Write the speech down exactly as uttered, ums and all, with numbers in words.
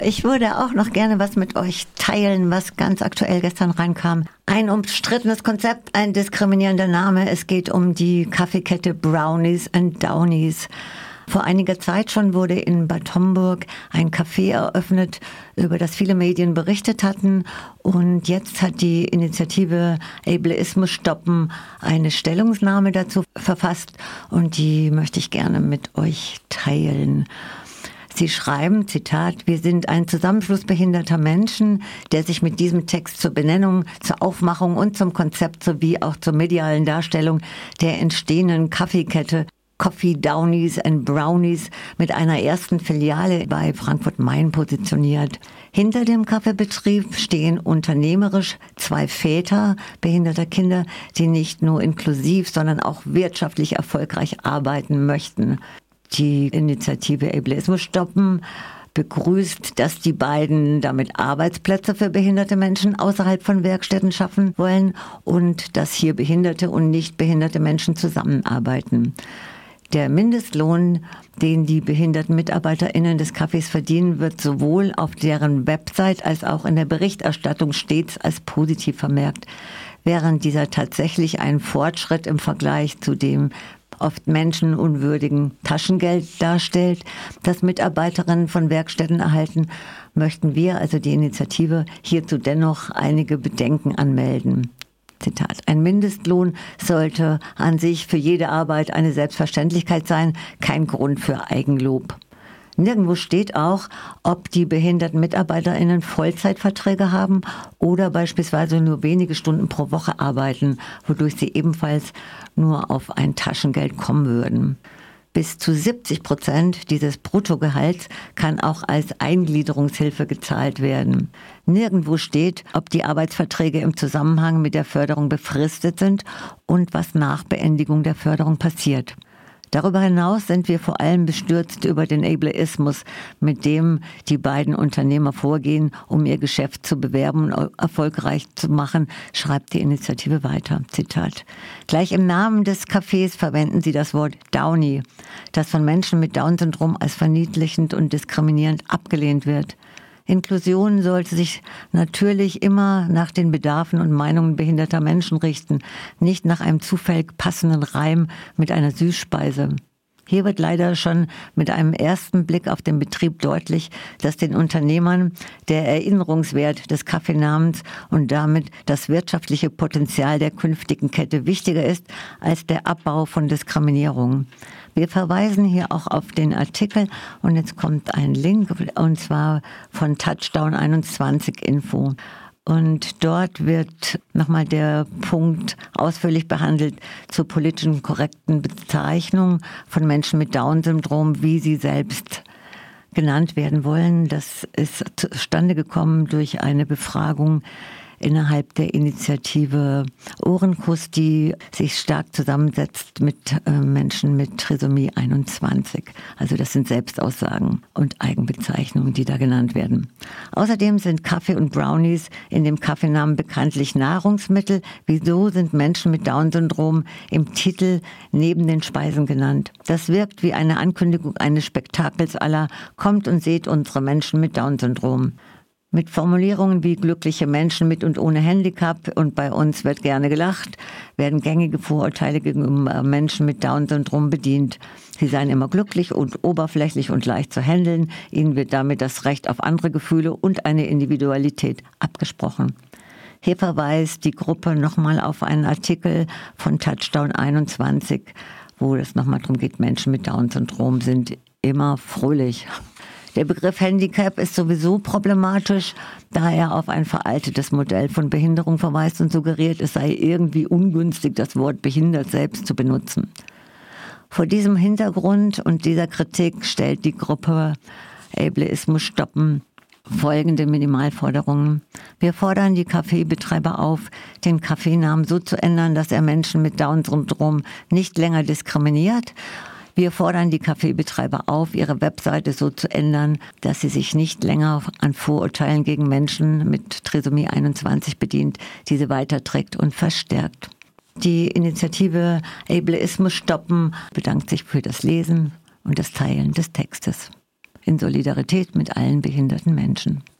Ich würde auch noch gerne was mit euch teilen, was ganz aktuell gestern reinkam. Ein umstrittenes Konzept, ein diskriminierender Name. Es geht um die Kaffeekette Brownies and Downies. Vor einiger Zeit schon wurde in Bad Homburg ein Café eröffnet, über das viele Medien berichtet hatten. Und jetzt hat die Initiative Ableismus stoppen eine Stellungnahme dazu verfasst. Und die möchte ich gerne mit euch teilen. Sie schreiben, Zitat, wir sind ein Zusammenschluss behinderter Menschen, der sich mit diesem Text zur Benennung, zur Aufmachung und zum Konzept sowie auch zur medialen Darstellung der entstehenden Kaffeekette Coffee Downies and Brownies mit einer ersten Filiale bei Frankfurt-Main positioniert. Hinter dem Kaffeebetrieb stehen unternehmerisch zwei Väter behinderter Kinder, die nicht nur inklusiv, sondern auch wirtschaftlich erfolgreich arbeiten möchten. Die Initiative Ableismus stoppen begrüßt, dass die beiden damit Arbeitsplätze für behinderte Menschen außerhalb von Werkstätten schaffen wollen und dass hier behinderte und nicht behinderte Menschen zusammenarbeiten. Der Mindestlohn, den die behinderten MitarbeiterInnen des Cafés verdienen, wird sowohl auf deren Website als auch in der Berichterstattung stets als positiv vermerkt, während dieser tatsächlich einen Fortschritt im Vergleich zu dem oft menschenunwürdigen Taschengeld darstellt, das Mitarbeiterinnen von Werkstätten erhalten, möchten wir, also die Initiative, hierzu dennoch einige Bedenken anmelden. Zitat. Ein Mindestlohn sollte an sich für jede Arbeit eine Selbstverständlichkeit sein, kein Grund für Eigenlob. Nirgendwo steht auch, ob die behinderten MitarbeiterInnen Vollzeitverträge haben oder beispielsweise nur wenige Stunden pro Woche arbeiten, wodurch sie ebenfalls nur auf ein Taschengeld kommen würden. Bis zu siebzig Prozent dieses Bruttogehalts kann auch als Eingliederungshilfe gezahlt werden. Nirgendwo steht, ob die Arbeitsverträge im Zusammenhang mit der Förderung befristet sind und was nach Beendigung der Förderung passiert. Darüber hinaus sind wir vor allem bestürzt über den Ableismus, mit dem die beiden Unternehmer vorgehen, um ihr Geschäft zu bewerben und erfolgreich zu machen, schreibt die Initiative weiter. Zitat. Gleich im Namen des Cafés verwenden sie das Wort Downy, das von Menschen mit Down-Syndrom als verniedlichend und diskriminierend abgelehnt wird. Inklusion sollte sich natürlich immer nach den Bedarfen und Meinungen behinderter Menschen richten, nicht nach einem zufällig passenden Reim mit einer Süßspeise. Hier wird leider schon mit einem ersten Blick auf den Betrieb deutlich, dass den Unternehmern der Erinnerungswert des Kaffeenamens und damit das wirtschaftliche Potenzial der künftigen Kette wichtiger ist als der Abbau von Diskriminierung. Wir verweisen hier auch auf den Artikel und jetzt kommt ein Link und zwar von Touchdown einundzwanzig Info. Und dort wird nochmal der Punkt ausführlich behandelt zur politischen korrekten Bezeichnung von Menschen mit Down-Syndrom, wie sie selbst genannt werden wollen. Das ist zustande gekommen durch eine Befragung innerhalb der Initiative Ohrenkuss, die sich stark zusammensetzt mit äh, Menschen mit Trisomie einundzwanzig. Also das sind Selbstaussagen und Eigenbezeichnungen, die da genannt werden. Außerdem sind Kaffee und Brownies in dem Kaffeenamen bekanntlich Nahrungsmittel. Wieso sind Menschen mit Down-Syndrom im Titel neben den Speisen genannt? Das wirkt wie eine Ankündigung eines Spektakels à la Kommt und seht unsere Menschen mit Down-Syndrom. Mit Formulierungen wie glückliche Menschen mit und ohne Handicap und bei uns wird gerne gelacht, werden gängige Vorurteile gegenüber Menschen mit Down-Syndrom bedient. Sie seien immer glücklich und oberflächlich und leicht zu handeln. Ihnen wird damit das Recht auf andere Gefühle und eine Individualität abgesprochen. Hier verweist die Gruppe nochmal auf einen Artikel von Touchdown einundzwanzig, wo es nochmal darum geht, Menschen mit Down-Syndrom sind immer fröhlich. Der Begriff Handicap ist sowieso problematisch, da er auf ein veraltetes Modell von Behinderung verweist und suggeriert, es sei irgendwie ungünstig, das Wort behindert selbst zu benutzen. Vor diesem Hintergrund und dieser Kritik stellt die Gruppe Ableismus stoppen folgende Minimalforderungen. Wir fordern die Kaffeebetreiber auf, den Kaffeenamen so zu ändern, dass er Menschen mit Down-Syndrom nicht länger diskriminiert. Wir fordern die Kaffeebetreiber auf, ihre Webseite so zu ändern, dass sie sich nicht länger an Vorurteilen gegen Menschen mit Trisomie einundzwanzig bedient, diese weiterträgt und verstärkt. Die Initiative Ableismus stoppen bedankt sich für das Lesen und das Teilen des Textes. in Solidarität mit allen behinderten Menschen.